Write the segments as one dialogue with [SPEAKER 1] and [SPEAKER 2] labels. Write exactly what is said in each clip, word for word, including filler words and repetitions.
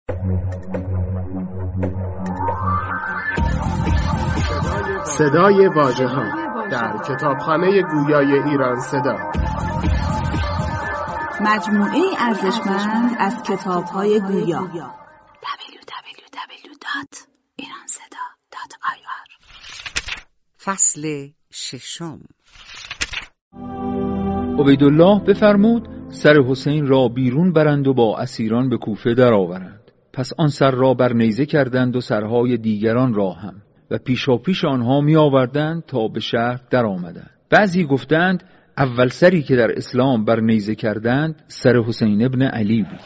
[SPEAKER 1] صدای واژه‌ها در کتابخانه گویای ایران صدا،
[SPEAKER 2] مجموعه ارزشمند از کتاب‌های گویا. دبلیو دبلیو دبلیو دات ایران صدا دات آی آر.
[SPEAKER 3] فصل ششم.
[SPEAKER 4] عبیدالله بفرمود سر حسین را بیرون برند و با اسیران به کوفه درآورند. پس آن سر را بر نیزه کردند و سرهای دیگران را هم و پیشا پیش آنها می آوردند تا به شهر در آمدند. بعضی گفتند اول سری که در اسلام بر نیزه کردند سر حسین ابن علی بود.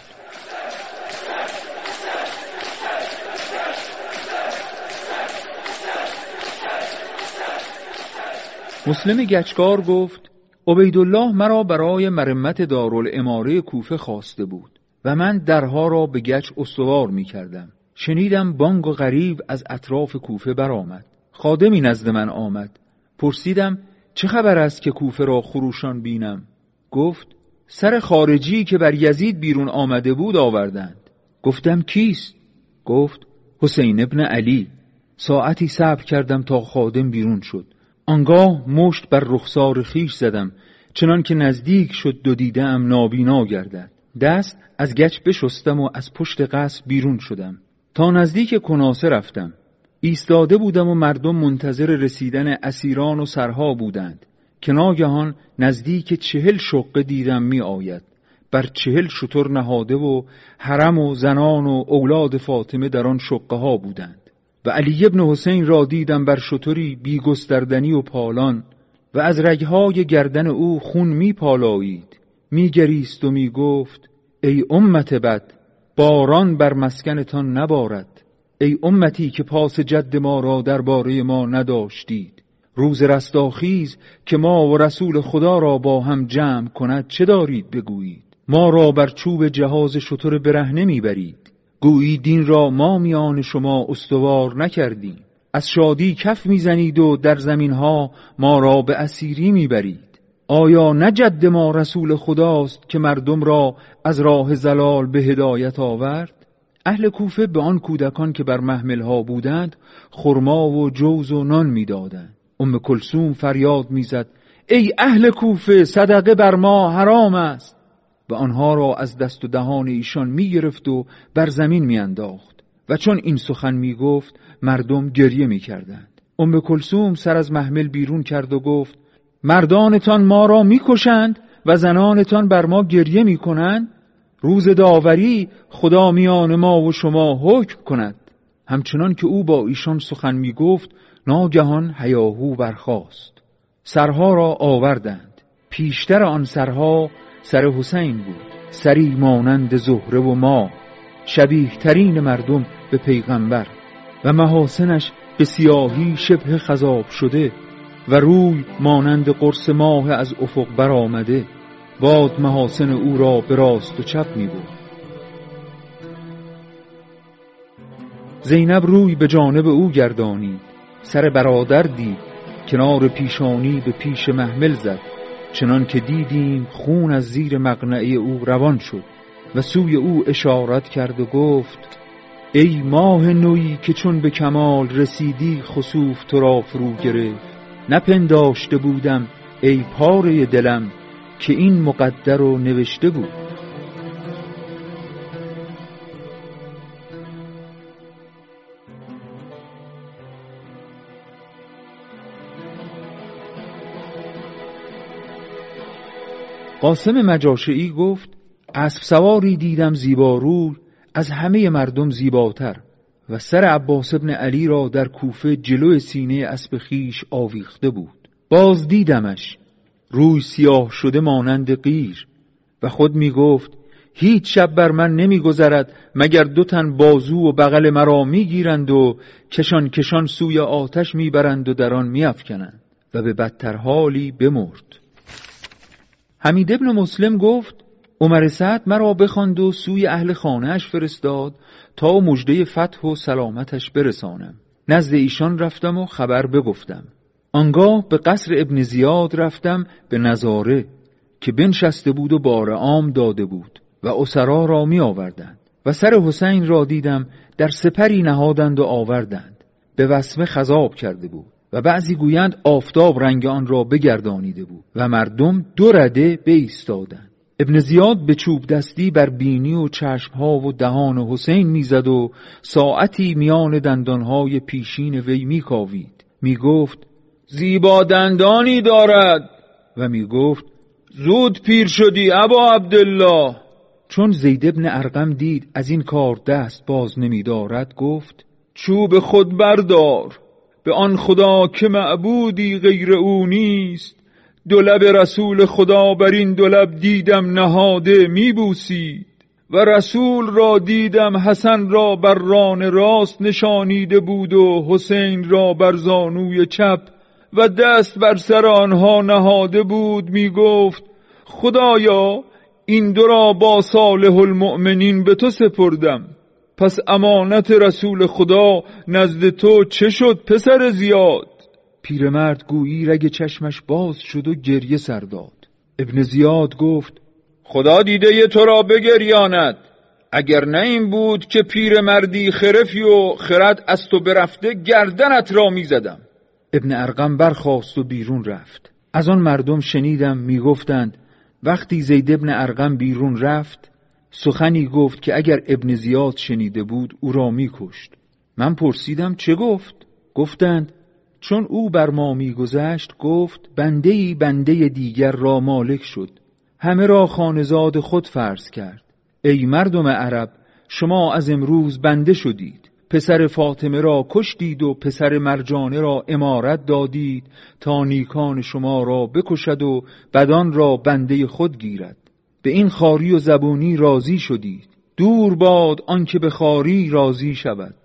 [SPEAKER 4] مسلم گچکار گفت عبیدالله مرا برای مرمت دارالاماره کوفه خواسته بود و من درها را به گچ استوار می کردم. شنیدم بانگ و غریو از اطراف کوفه برآمد. خادمی نزد من آمد. پرسیدم چه خبر است که کوفه را خروشان بینم؟ گفت سر خارجی که بر یزید بیرون آمده بود آوردند. گفتم کیست؟ گفت حسین ابن علی. ساعتی صبر کردم تا خادم بیرون شد. آنگاه مشت بر رخسار خیش زدم، چنان که نزدیک شد دو دیدم نابینا گردد. دست از گچ بشستم و از پشت قصر بیرون شدم. تا نزدیک کناسه رفتم. ایستاده بودم و مردم منتظر رسیدن اسیران و سرها بودند که ناگهان نزدیک چهل شقه دیدم می آید. بر چهل شتر نهاده و حرم و زنان و اولاد فاطمه در آن شقه ها بودند. و علی ابن حسین را دیدم بر شتری بی گستردنی و پالان و از رگهای گردن او خون می پالایید. می گریست و می گفت ای امت بد، باران بر مسکنتان نبارد. ای امتی که پاس جد ما را درباره ما نداشتید. روز رستاخیز که ما و رسول خدا را با هم جمع کند چه دارید بگویید؟ ما را بر چوب جهاز شتر برهنه میبرید. گویی دین را ما میان شما استوار نکردیم. از شادی کف میزنید و در زمینها ما را به اسیری میبرید. آیا نه جد ما رسول خداست که مردم را از راه زلال به هدایت آورد؟ اهل کوفه به آن کودکان که بر محملها بودند خرما و جوز و نان میدادند. ام کلثوم فریاد میزد ای اهل کوفه، صدقه بر ما حرام است، و آنها را از دست و دهان ایشان میگرفت و بر زمین میانداخت. و چون این سخن میگفت مردم گریه میکردند. ام کلثوم سر از محمل بیرون کرد و گفت مردانتان ما را میکشند و زنانتان بر ما گریه میکنند. روز داوری خدا میان ما و شما حکم کند. همچنان که او با ایشان سخن می گفت ناگهان هیاهو برخاست. سرها را آوردند. پیشتر آن سرها سر حسین بود، سری مانند زهره و ماه، شبیه ترین مردم به پیغمبر و محاسنش به سیاهی شبه خضاب شده و روی مانند قرص ماه از افق برآمده. باد محاسن او را به راست و چپ می برد. زینب روی به جانب او گردانید. سر برادر دید، کنار پیشانی به پیش محمل زد. چنان که دیدیم خون از زیر مقنعه او روان شد و سوی او اشارت کرد و گفت ای ماه نویی که چون به کمال رسیدی خسوف تو را فرو گرفت. نپنداشته بودم ای پاره دلم که این مقدر و نوشته بود. قاسم مجاشعی گفت اسب سواری دیدم زیباروی از همه مردم زیباتر و سر عباس ابن علی را در کوفه جلو سینه اسب خیش آویخته بود. باز دیدمش روی سیاه شده مانند قیر و خود می گفت هیچ شب بر من نمی گذرد مگر دو تن بازو و بغل مرا می گیرند و کشان کشان سوی آتش می برند و در آن می افکنند و به بدتر حالی بمرد. حمید ابن مسلم گفت عمر سعد مرا بخواند و سوی اهل خانه‌اش فرستاد تا مژده فتح و سلامتش برسانم. نزد ایشان رفتم و خبر بگفتم. آنگاه به قصر ابن زیاد رفتم به نظاره که بنشسته بود و بار عام داده بود و اسرا را می آوردند و سر حسین را دیدم در سپری نهادند و آوردند، به وسمه خضاب کرده بود و بعضی گویند آفتاب رنگ آن را بگردانیده بود و مردم دو رده بایستادند. ابن زیاد به چوب دستی بر بینی و چشمها و دهان حسین میزد و ساعتی میان دندانهای پیشین وی میکاوید، میگفت زیبا دندانی دارد و میگفت زود پیر شدی ابا عبدالله. چون زید ابن ارقم دید از این کار دست باز نمیدارد، گفت چوب خود بردار، به آن خدا که معبودی غیر او نیست. دو لب رسول خدا بر این دو لب دیدم نهاده میبوسید و رسول را دیدم حسن را بر ران راست نشانیده بود و حسین را بر زانوی چپ و دست بر سر آنها نهاده بود، میگفت خدایا این دو را با صالح المؤمنین به تو سپردم، پس امانت رسول خدا نزد تو چه شد پسر زیاد؟ پیرمرد گویی رگ چشمش باز شد و گریه سر داد. ابن زیاد گفت خدا دیده ی تو را بگریاند، اگر نه این بود که پیرمردی خرفی و خرد از تو برفته گردنت را میزدم. ابن ارقم برخاست و بیرون رفت. از آن مردم شنیدم میگفتند وقتی زید ابن ارقم بیرون رفت سخنی گفت که اگر ابن زیاد شنیده بود او را میکشت. من پرسیدم چه گفت؟ گفتند چون او بر ما میگذشت گفت بنده‌ای بنده دیگر را مالک شد، همه را خانزاد خود فرض کرد. ای مردم عرب، شما از امروز بنده شدید، پسر فاطمه را کشتید و پسر مرجانه را امارت دادید تا نیکان شما را بکشد و بدان را بنده خود گیرد. به این خاری و زبونی راضی شدید، دور باد آنکه به خاری راضی شود.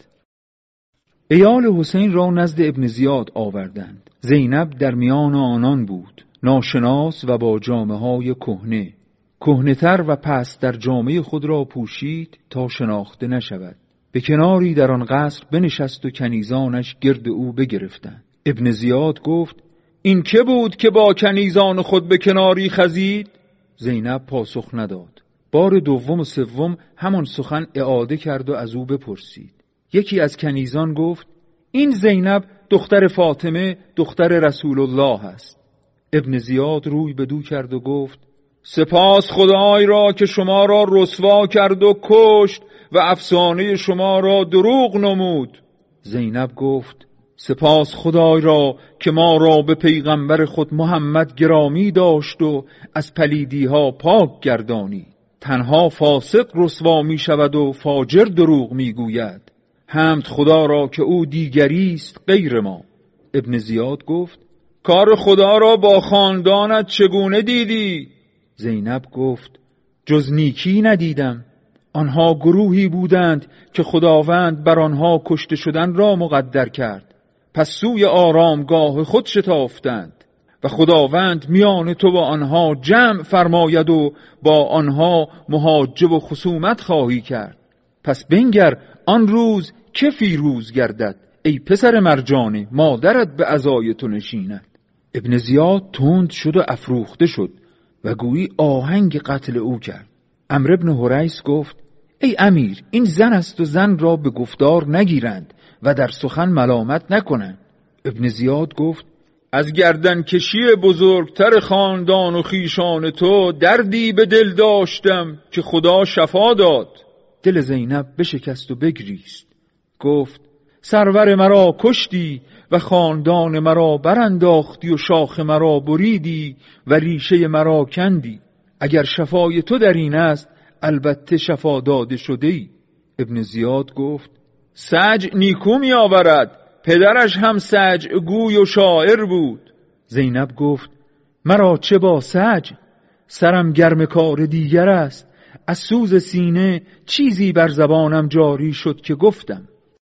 [SPEAKER 4] عیال حسین را نزد ابن زیاد آوردند. زینب در میان آنان بود، ناشناس و با جامه‌های کهنه، کهنه‌تر و پس در جامه خود را پوشید تا شناخته نشود. به کناری در آن قصر بنشست و کنیزانش گرد او بگرفتند. ابن زیاد گفت این که بود که با کنیزان خود به کناری خزید؟ زینب پاسخ نداد. بار دوم و سوم همان سخن اعاده کرد و از او بپرسید. یکی از کنیزان گفت این زینب دختر فاطمه دختر رسول الله است. ابن زیاد روی بدو کرد و گفت سپاس خدای را که شما را رسوا کرد و کشت و افسانه شما را دروغ نمود. زینب گفت سپاس خدای را که ما را به پیغمبر خود محمد گرامی داشت و از پلیدی ها پاک گردانی. تنها فاسق رسوا می شود و فاجر دروغ می گوید. حمد خدا را که او دیگری است غیر ما. ابن زیاد گفت کار خدا را با خاندانت چگونه دیدی؟ زینب گفت جز نیکی ندیدم. آنها گروهی بودند که خداوند بر آنها کشته شدن را مقدر کرد، پس سوی آرامگاه خود شتافتند و خداوند میان تو و آنها جمع فرماید و با آنها محاجه و خصومت خواهی کرد. پس بنگر آن روز که فیروز گردد ای پسر مرجانه، مادرت به عزای تو نشیند. ابن زیاد تند شد و افروخته شد و گویی آهنگ قتل او کرد. عمرو بن حریث گفت ای امیر، این زن است و زن را به گفتار نگیرند و در سخن ملامت نکنند. ابن زیاد گفت از گردن کشی بزرگتر خاندان و خیشان تو دردی به دل داشتم که خدا شفا داد. دل زینب بشکست و بگریست. گفت سرور مرا کشتی و خاندان مرا برانداختی و شاخ مرا بریدی و ریشه مرا کندی. اگر شفای تو در این است البته شفا داده شده ای. ابن زیاد گفت سجع نیکو می آورد، پدرش هم سجع گوی و شاعر بود. زینب گفت مرا چه با سجع، سرم گرم کار دیگر است. از سوز سینه چیزی بر زبانم جاری شد که گفتم.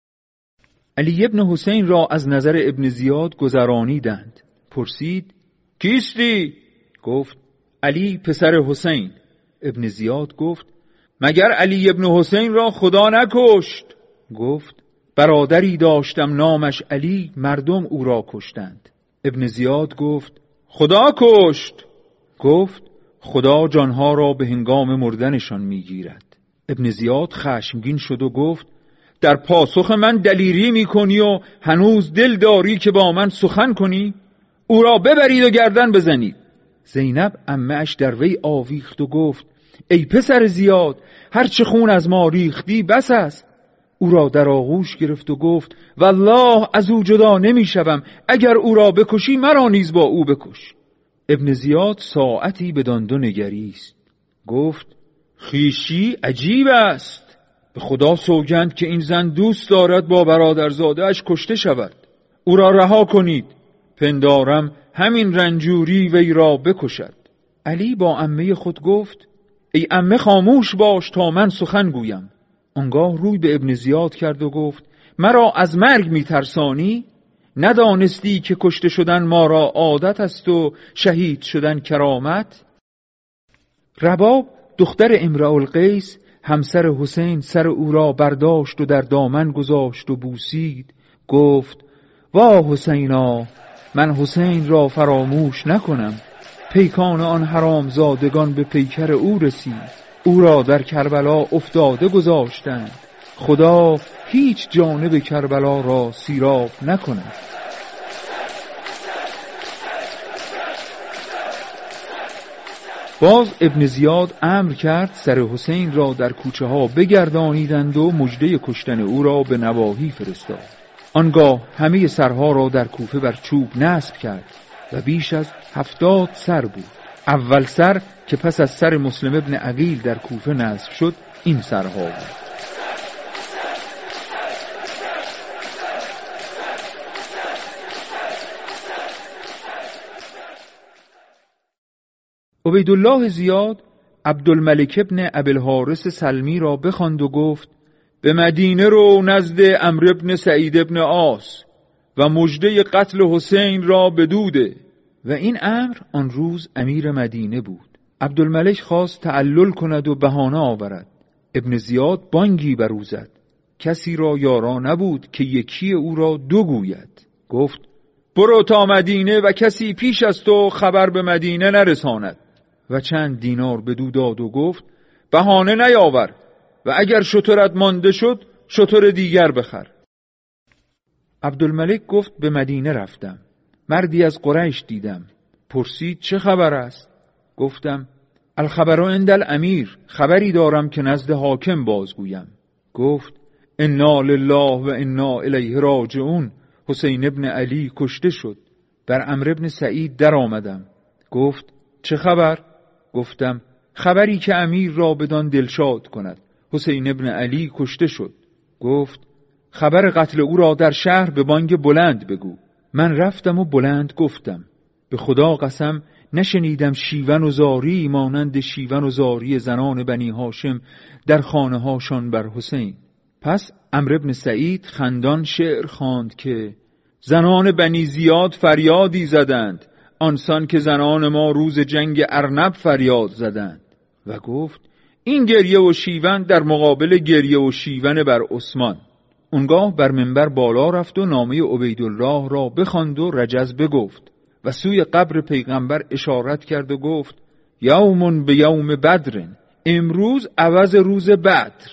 [SPEAKER 4] علی ابن حسین را از نظر ابن زیاد گذرانیدند. پرسید کیستی؟ گفت علی پسر حسین. ابن زیاد گفت مگر علی ابن حسین را خدا نکشت؟ گفت برادری داشتم نامش علی، مردم او را کشتند. ابن زیاد گفت خدا کشت؟ گفت خدا جانها را به هنگام مردنشان میگیرد. ابن زیاد خشمگین شد و گفت در پاسخ من دلیری میکنی و هنوز دل داری که با من سخن کنی؟ او را ببرید و گردن بزنید. زینب عمه اش در وی آویخت و گفت ای پسر زیاد، هر چه خون از ما ریختی بس است. او را در آغوش گرفت و گفت والله از او جدا نمی شوم، اگر او را بکشی مرا نیز با او بکش. ابن زیاد ساعتی بدان دو نگریست، گفت خویشی عجیب است. به خدا سوگند که این زن دوست دارد با برادرزاده اش کشته شود. او را رها کنید، پندارم همین رنجوری وی را بکشد. علی با عمه خود گفت ای عمه خاموش باش تا من سخن گویم. آنگاه روی به ابن زیاد کرد و گفت مرا از مرگ میترسانی؟ ندانستی که کشته شدن ما را عادت است و شهید شدن کرامت؟ رباب دختر امرؤ القیس همسر حسین سر او را برداشت و در دامن گذاشت و بوسید. گفت وا حسینا، من حسین را فراموش نکنم. پیکان آن حرامزادگان به پیکر او رسید، او را در کربلا افتاده گذاشتند. خدا هیچ جانب کربلا را سیراب نکند. باز ابن زیاد امر کرد سر حسین را در کوچه ها بگردانیدند و مژده کشتن او را به نواحی فرستاد. آنگاه همه سرها را در کوفه بر چوب نصب کرد و بیش از هفتاد سر بود. اول سر که پس از سر مسلم ابن عقیل در کوفه نصب شد این سرها بود. عبیدالله زیاد عبدالملک ابن ابوالحارث سلمی را بخواند و گفت به مدینه رو نزد عمرو ابن سعید ابن عاص و مژده قتل حسین را بدوده. و این امر آن روز امیر مدینه بود. عبدالملک خواست تعلل کند و بهانه آورد. ابن زیاد بانگی بر او زد. کسی را یارا نبود که یکی او را دو گوید. گفت برو تا مدینه و کسی پیش از تو خبر به مدینه نرساند. و چند دینار بدو داد و گفت بهانه نیاور و اگر شترت مانده شد شتر دیگر بخر. عبدالملک گفت به مدینه رفتم، مردی از قریش دیدم. پرسید چه خبر است؟ گفتم الخبر عند الامیر، خبری دارم که نزد حاکم بازگویم. گفت انا لله و انا الیه راجعون، حسین ابن علی کشته شد. بر عمرو ابن سعید در آمدم. گفت چه خبر؟ گفتم خبری که امیر را بدان دلشاد کند، حسین ابن علی کشته شد. گفت خبر قتل او را در شهر به بانگ بلند بگو. من رفتم و بلند گفتم به خدا قسم نشنیدم شیون و زاری مانند شیون و زاری زنان بنی هاشم در خانه هاشان بر حسین. پس عمرو ابن سعید خندان شعر خواند که زنان بنی زیاد فریادی زدند، آنسان که زنان ما روز جنگ ارنب فریاد زدند. و گفت این گریه و شیون در مقابل گریه و شیون بر عثمان. اونگاه بر منبر بالا رفت و نامه عبیدالله را بخواند و رجز بگفت و سوی قبر پیغمبر اشارت کرد و گفت یومون به یوم بدر، امروز عوض روز بدر.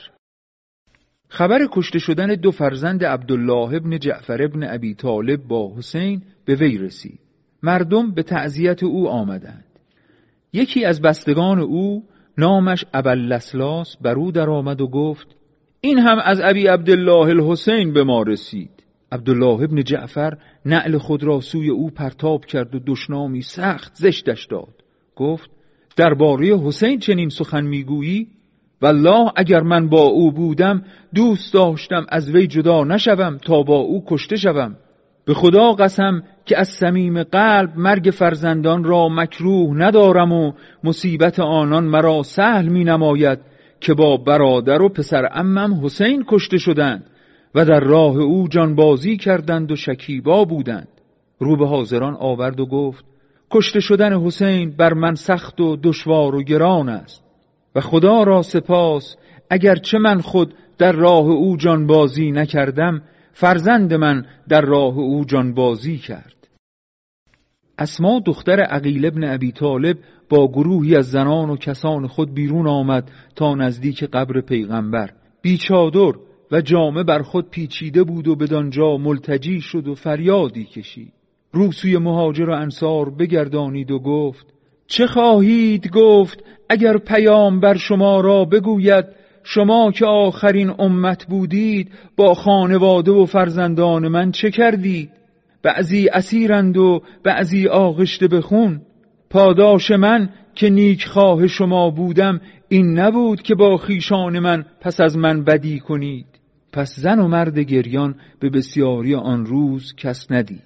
[SPEAKER 4] خبر کشته شدن دو فرزند عبدالله ابن جعفر ابن ابی طالب با حسین به وی رسید. مردم به تعزیت او آمدند. یکی از بستگان او نامش ابواللسلاس بر او در آمد و گفت این هم از ابی عبدالله الحسین به ما رسید. عبدالله ابن جعفر نعل خود را سوی او پرتاب کرد و دشنامی سخت زشتش داد. گفت درباره حسین چنین سخن میگویی؟ والله اگر من با او بودم دوست داشتم از وی جدا نشوم تا با او کشته شوم. به خدا قسم که از صمیم قلب مرگ فرزندان را مکروه ندارم و مصیبت آنان مرا سهل می نماید که با برادر و پسر عمم حسین کشته شدند و در راه او جانبازی کردند و شکیبا بودند. رو به حاضران آورد و گفت کشته شدن حسین بر من سخت و دشوار و گران است و خدا را سپاس اگرچه من خود در راه او جانبازی نکردم، فرزند من در راه او جانبازی کرد. اسما دختر عقیل ابن ابی طالب با گروهی از زنان و کسان خود بیرون آمد تا نزدیک قبر پیغمبر. بیچادر و جامه بر خود پیچیده بود و بدانجا ملتجی شد و فریادی کشید. رو سوی مهاجر و انصار بگردانید و گفت: چه خواهید گفت اگر پیامبر شما را بگوید شما که آخرین امت بودید با خانواده و فرزندان من چه کردید؟ بعضی اسیرند و بعضی آغشته به خون. پاداش من که نیک خواه شما بودم این نبود که با خیشان من پس از من بدی کنید. پس زن و مرد گریان به بسیاری آن روز کس ندید.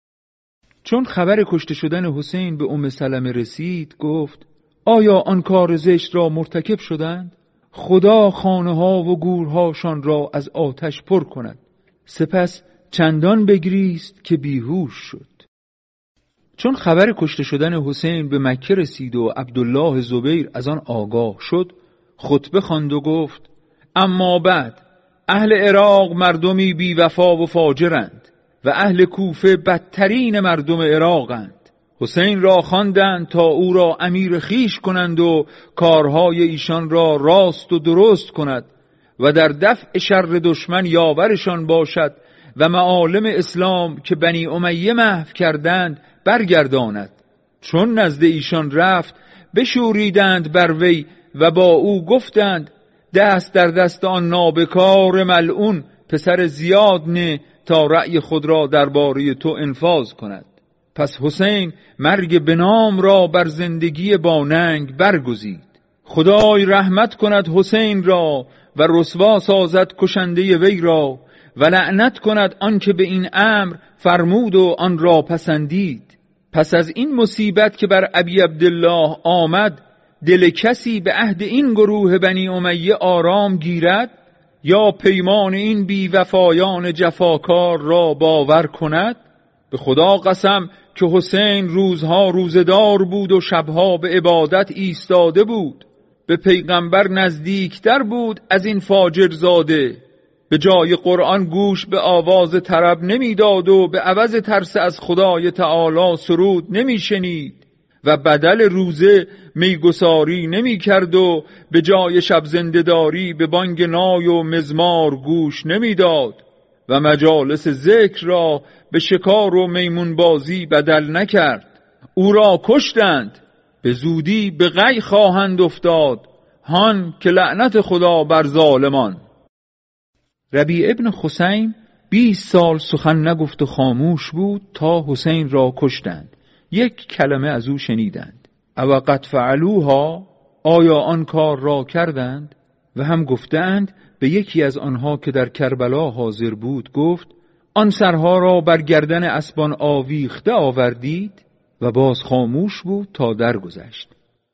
[SPEAKER 4] چون خبر کشته شدن حسین به ام سلمه رسید گفت: آیا آن کار زشت را مرتکب شدند؟ خدا خانه ها و گورهاشان را از آتش پر کند. سپس چندان بگریست که بیهوش شد. چون خبر کشته شدن حسین به مکه رسید و عبدالله زبیر از آن آگاه شد، خطبه خواند و گفت: اما بعد اهل عراق مردمی بی وفا و فاجرند و اهل کوفه بدترین مردم عراقند. حسین را خواندند تا او را امیر خیش کنند و کارهای ایشان را راست و درست کند و در دفع شر دشمن یاورشان باشد و معالم اسلام که بنی امیه محو کردند برگرداند. چون نزد ایشان رفت بشوریدند بر وی و با او گفتند: دست در دست آن نابکار ملعون پسر زیاد نه تا رأی خود را درباره تو انفاذ کند. پس حسین مرگ بنام را بر زندگی با ننگ برگزید. خدای رحمت کند حسین را و رسوا سازد کشنده وی را و لعنت کند آن که به این امر فرمود و آن را پسندید. پس از این مصیبت که بر ابی عبدالله آمد دل کسی به عهد این گروه بنی امیه آرام گیرد یا پیمان این بی وفایان جفاکار را باور کند؟ به خدا قسم که حسین روزها روزدار بود و شبها به عبادت ایستاده بود. به پیغمبر نزدیکتر بود از این فاجر زاده. به جای قرآن گوش به آواز طرب نمیداد و به عوض ترس از خدای تعالی سرود نمی شنید و بدل روزه میگساری نمی کرد و به جای شب زنده‌داری به بانگ نای و مزمار گوش نمی داد و مجالس ذکر را به شکار و میمون بازی بدل نکرد. او را کشتند، به زودی به غی خواهند افتاد، هان که لعنت خدا بر ظالمان. ربیع ابن خثیم بیست سال سخن نگفت و خاموش بود تا حسین را کشتند. یک کلمه از او شنیدند: او قد فعلوها، آیا آن کار را کردند؟ و هم گفتند به یکی از آنها که در کربلا حاضر بود گفت: آن سرها را بر گردن اسبان آویخته آوردید؟ و باز خاموش بود تا درگذشت.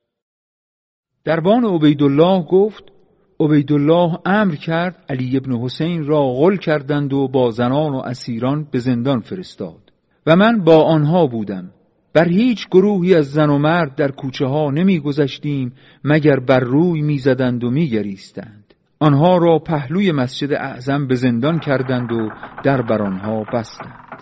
[SPEAKER 4] دربان عبیدالله گفت: عبیدالله امر کرد علی ابن حسین را غل کردند و با زنان و اسیران به زندان فرستاد و من با آنها بودم. بر هیچ گروهی از زن و مرد در کوچه ها نمی گذشتیم مگر بر روی می زدند و می گریستند. آنها را پهلوی مسجد اعظم به زندان کردند و در بر آنها بستند.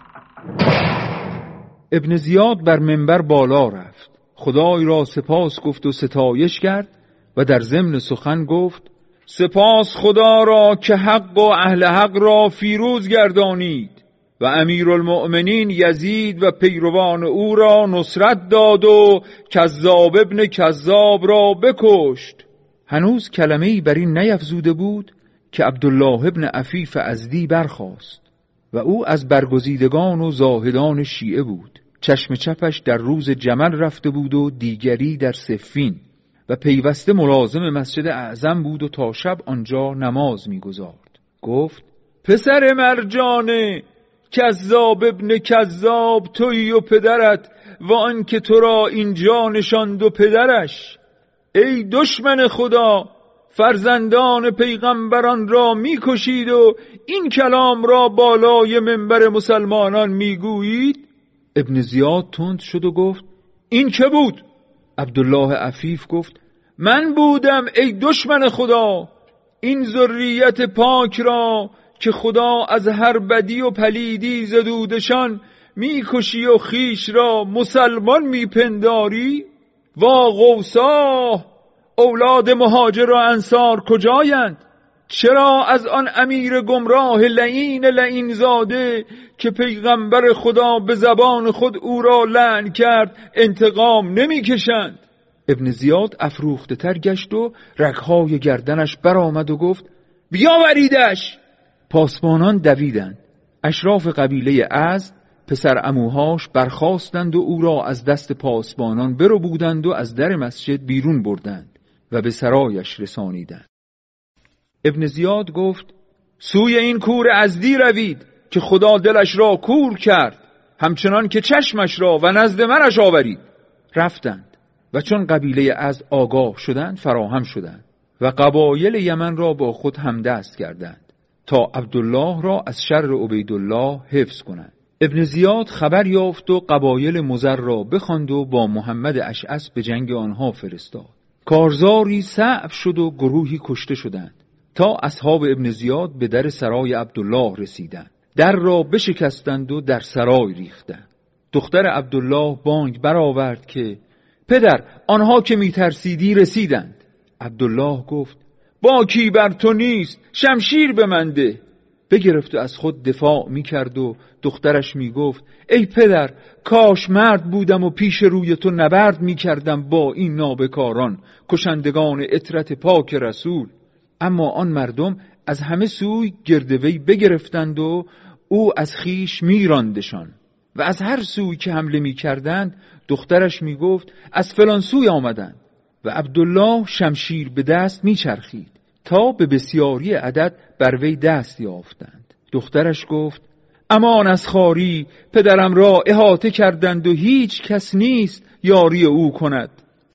[SPEAKER 4] ابن زیاد بر منبر بالا رفت، خدای را سپاس گفت و ستایش کرد و در ضمن سخن گفت: سپاس خدا را که حق و اهل حق را فیروز گردانید و امیرالمؤمنین یزید و پیروان او را نصرت داد و کذاب ابن کذاب را بکشت. هنوز کلمه‌ای بر این نیفزوده بود که عبدالله ابن عفیف ازدی برخاست و او از برگزیدگان و زاهدان شیعه بود. چشم چپش در روز جمل رفته بود و دیگری در صفین و پیوسته ملازم مسجد اعظم بود و تا شب آنجا نماز می‌گزارد. گفت: پسر مرجانه، کذاب ابن کذاب تویی و پدرت و آن که تو را اینجا نشاند و پدرش. ای دشمن خدا، فرزندان پیغمبران را میکشید و این کلام را بالای منبر مسلمانان میگویید؟ ابن زیاد تند شد و گفت: این که بود؟ عبدالله عفیف گفت: من بودم ای دشمن خدا. این ذریت پاک را که خدا از هر بدی و پلیدی زدودشان میکشی و خیش را مسلمان میپنداری؟ وا قوسا، اولاد مهاجر و انصار کجایند؟ چرا از آن امیر گمراه لعین لعین زاده که پیغمبر خدا به زبان خود او را لعن کرد انتقام نمی کشند؟ ابن زیاد افروخته تر گشت و رگهای گردنش برآمد و گفت بیاوریدش. پاسبانان دویدند. اشراف قبیله ازد پسر عموهاش برخاستند و او را از دست پاسبانان برو بودند و از در مسجد بیرون بردند و به سرایش رسانیدند. ابن زیاد گفت سوی این کور ازدی روید که خدا دلش را کور کرد، همچنان که چشمش را و نزد منش آورید. رفتند و چون قبیله ازد آگاه شدند فراهم شدند و قبایل یمن را با خود همدست کردند تا عبدالله را از شر عبیدالله حفظ کنند. ابن زیاد خبر یافت و قبایل مضر را بخواند و با محمد اشعث به جنگ آنها فرستاد. کارزاری صعب شد و گروهی کشته شدند تا اصحاب ابن زیاد به در سرای عبدالله رسیدند. در را بشکستند و در سرای ریختند. دختر عبدالله بانگ برآورد که پدر، آنها که میترسیدی رسیدند. عبدالله گفت با کی بر تو نیست، شمشیر به من ده. بگرفت و از خود دفاع میکرد و دخترش میگفت ای پدر، کاش مرد بودم و پیش روی تو نبرد میکردم با این نابکاران کشندگان عترت پاک رسول. اما آن مردم از همه سوی گردوی بگرفتند و او از خیش میراندشان و از هر سوی که حمله میکردند دخترش میگفت از فلان سوی آمدند و عبدالله شمشیر به دست میچرخید تا به بسیاری عدد بر وی دست یافتند. دخترش گفت امان از خواری، پدرم را احاطه کردند و هیچ کس نیست یاری او کند.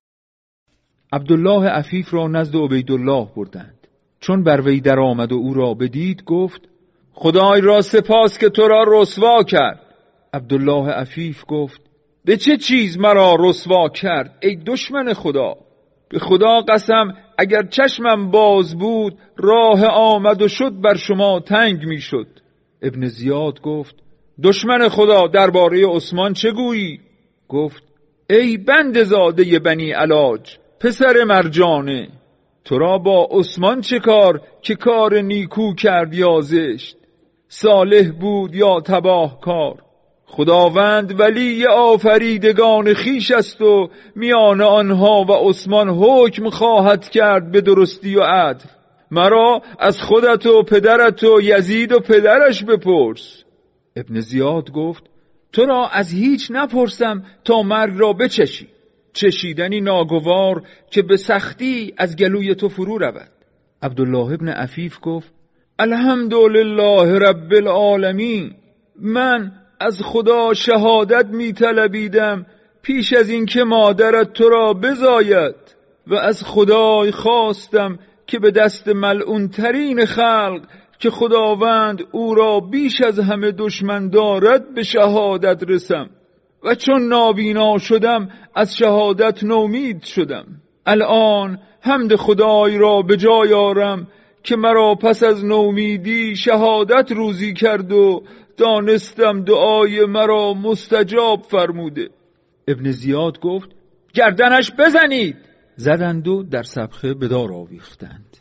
[SPEAKER 4] عبدالله عفیف را نزد عبیدالله بردند. چون بر وی در آمد و او را بدید گفت خدای را سپاس که تو را رسوا کرد. عبدالله عفیف گفت به چه چیز مرا رسوا کرد ای دشمن خدا؟ به خدا قسم اگر چشمم باز بود راه آمد و شد بر شما تنگ می شد. ابن زیاد گفت دشمن خدا درباره عثمان چه گویی؟ گفت ای بند زاده بنی علاج، پسر مرجانه، تو را با عثمان چه کار که کار نیکو کرد یا زشت، صالح بود یا تباه کار؟ خداوند ولی آفریدگان خیش است و میان آنها و عثمان حکم خواهد کرد به درستی و عدل. مرا از خودت و پدرت و یزید و پدرش بپرس. ابن زیاد گفت تو را از هیچ نپرسم تا مرگ را بچشی، چشیدنی ناگوار که به سختی از گلوی تو فرو رود. عبدالله ابن عفیف گفت الحمدلله رب العالمین، من از خدا شهادت می طلبیدم پیش از این که مادرت تو را بزاید و از خدای خواستم که به دست ملعون ترین خلق که خداوند او را بیش از همه دشمن دارد به شهادت رسم و چون نابینا شدم از شهادت نومید شدم. الان حمد خدای را به جای آرم که مرا پس از نومیدی شهادت روزی کرد و دانستم دعای مرا مستجاب فرموده. ابن زیاد گفت گردنش بزنید. زدند و در سبخه به دار آویختند.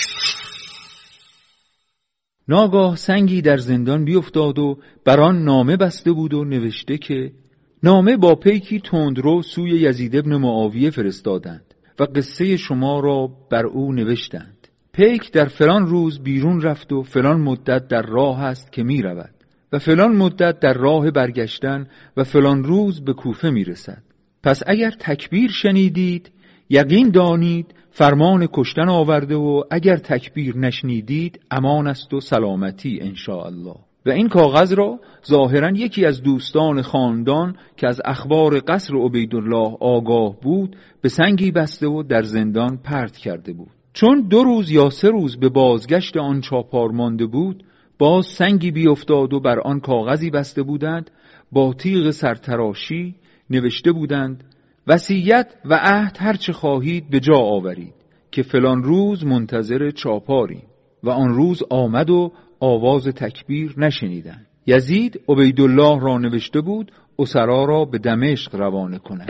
[SPEAKER 4] ناگاه سنگی در زندان بیفتاد و بر آن نامه بسته بود و نوشته که نامه با پیکی تندرو سوی یزید ابن معاویه فرستادند و قصه شما را بر او نوشتند. پیک در فلان روز بیرون رفت و فلان مدت در راه است که می رود و فلان مدت در راه برگشتن و فلان روز به کوفه می رسد. پس اگر تکبیر شنیدید یقین دانید فرمان کشتن آورده و اگر تکبیر نشنیدید امان است و سلامتی انشاءالله. و این کاغذ را ظاهراً یکی از دوستان خاندان که از اخبار قصر عبیدالله آگاه بود به سنگی بسته و در زندان پرت کرده بود. چون دو روز یا سه روز به بازگشت آن چاپار مانده بود باز سنگی بیفتاد و بر آن کاغذی بسته بودند با تیغ سرتراشی نوشته بودند وصیت و عهد هرچه خواهید به جا آورید که فلان روز منتظر چاپاریم. و آن روز آمد و آواز تکبیر نشنیدند. یزید عبیدالله را نوشته بود اسرا را به دمشق روانه کند.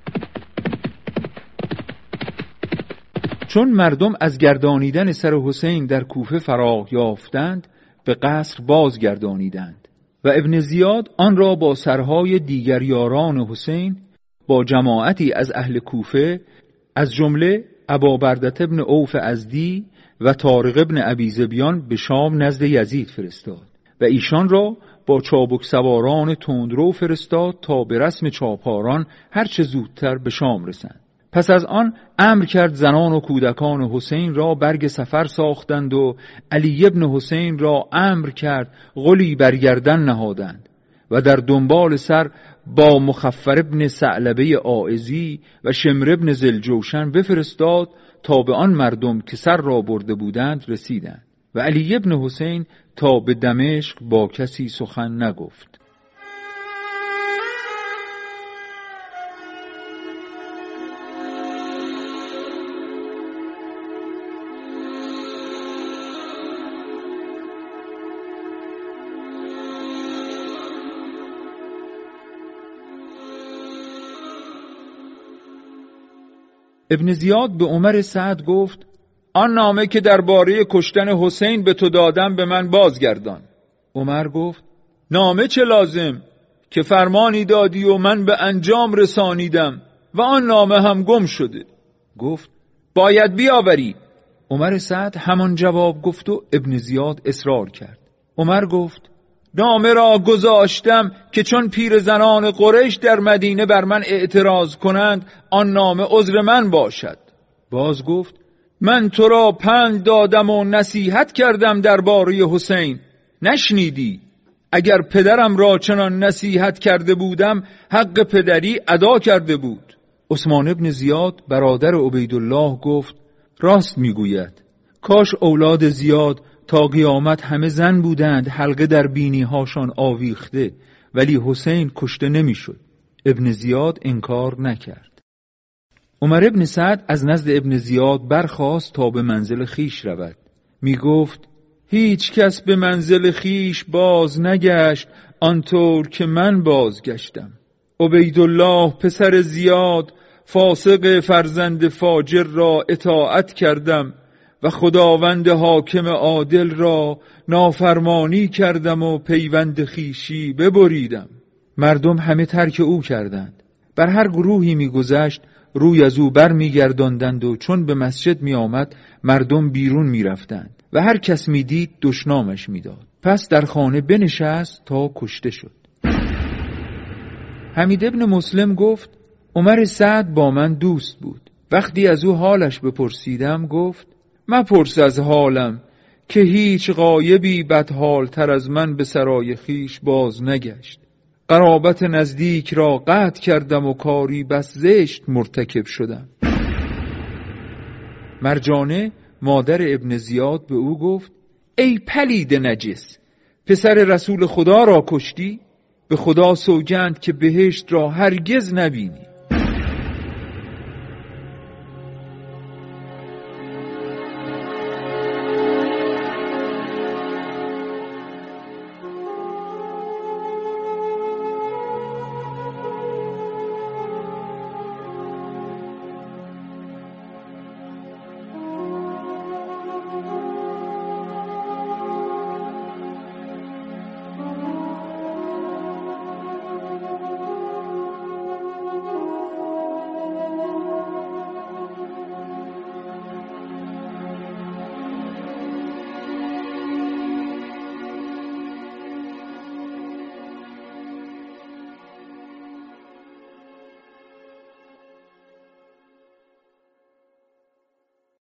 [SPEAKER 4] چون مردم از گردانیدن سر حسین در کوفه فراغ یافتند به قصر بازگردانیدند و ابن زیاد آن را با سرهای دیگر یاران حسین با جماعتی از اهل کوفه از جمله ابابردة ابن عوف ازدی و طارق ابن ابی ذبیان به شام نزد یزید فرستاد و ایشان را با چابک سواران تندرو فرستاد تا به رسم چاپاران هرچه زودتر به شام رسند. پس از آن امر کرد زنان و کودکان حسین را برگ سفر ساختند و علی ابن حسین را امر کرد غلی برگردن نهادند و در دنبال سر با مخفر ابن ثعلبه آئزی و شمر ابن ذوالجوشن بفرستاد تا به آن مردم که سر را برده بودند رسیدند و علی ابن حسین تا به دمشق با کسی سخن نگفت. ابن زیاد به عمر سعد گفت آن نامه که درباره کشتن حسین به تو دادم به من بازگردان. عمر گفت نامه چه لازم که فرمانی دادی و من به انجام رسانیدم و آن نامه هم گم شده. گفت باید بیاوری. عمر سعد همان جواب گفت و ابن زیاد اصرار کرد. عمر گفت نامه را گذاشتم که چون پیر زنان قریش در مدینه بر من اعتراض کنند آن نامه عذر من باشد. باز گفت من تو را پند دادم و نصیحت کردم درباره حسین نشنیدی. اگر پدرم را چنان نصیحت کرده بودم حق پدری ادا کرده بود. عثمان ابن زیاد برادر عبیدالله گفت راست میگوید. کاش اولاد زیاد تا قیامت همه زن بودند حلقه در بینی هاشان آویخته ولی حسین کشته نمیشد. ابن زیاد انکار نکرد. عمر ابن سعد از نزد ابن زیاد برخاست تا به منزل خیش رود. می گفت هیچ کس به منزل خیش باز نگشت آنطور که من بازگشتم. عبیدالله پسر زیاد فاسق فرزند فاجر را اطاعت کردم و خداوند حاکم عادل را نافرمانی کردم و پیوند خیشی ببریدم. مردم همه ترک او کردند. بر هر گروهی می گذشت روی از او بر می گرداندند و چون به مسجد می آمد مردم بیرون می رفتند و هر کس می دید دشنامش می داد. پس در خانه بنشست تا کشته شد. حمید ابن مسلم گفت عمر سعد با من دوست بود. وقتی از او حالش بپرسیدم گفت مپرس از حالم که هیچ غایبی بدحال تر از من به سرای خیش باز نگشت. قرابت نزدیک را قطع کردم و کاری بس زشت مرتکب شدم. مرجانه مادر ابن زیاد به او گفت ای پلید نجس، پسر رسول خدا را کشتی؟ به خدا سوگند که بهشت را هرگز نبینی.